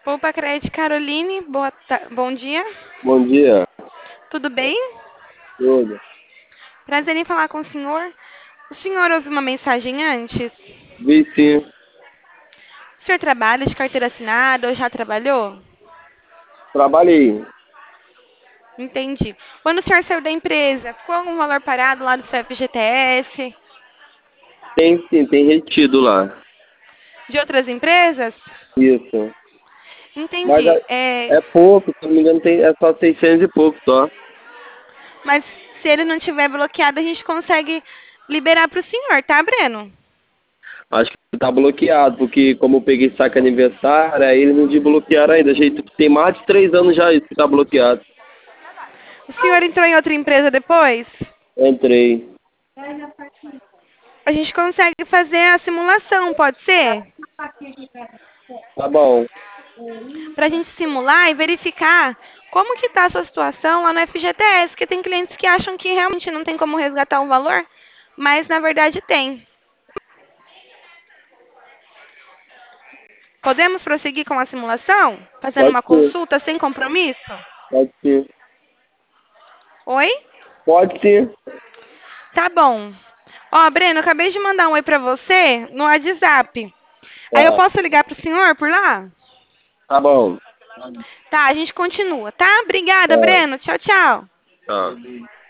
Poupa Crédito Caroline, bom dia. Bom dia, Tudo bem? tudo. Prazer em falar com o senhor. O senhor ouviu uma mensagem antes? Vi sim, O senhor trabalha de carteira assinada ou já trabalhou? trabalhei. Entendi. Quando o senhor saiu da empresa, ficou algum valor parado lá do seu FGTS? Tem sim, tem retido lá. De outras empresas? Isso. Mas Entendi. é pouco, se não me engano, é só 600 e pouco só. Mas se ele não tiver bloqueado, a gente consegue liberar para o senhor, tá, Breno? Acho que tá bloqueado, porque como eu peguei saque aniversário, aí eles não desbloquearam ainda. Gente, tem mais de 3 anos já isso que tá bloqueado. O senhor entrou em outra empresa depois? Entrei. A gente consegue fazer a simulação, pode ser? Tá bom. Para a gente simular e verificar como que está a sua situação lá no FGTS, porque tem clientes que acham que realmente não tem como resgatar um valor, mas na verdade tem. Podemos prosseguir com a simulação? Fazendo Pode uma ser, consulta sem compromisso? pode ser. Oi? Pode ser. Tá bom. Ó, Breno, eu acabei de mandar um oi pra você no WhatsApp. Aí eu Tá, posso ligar pro senhor por lá? tá bom. Tá, a gente continua, tá? Obrigada, Tá, Breno. Tchau, tchau. tá.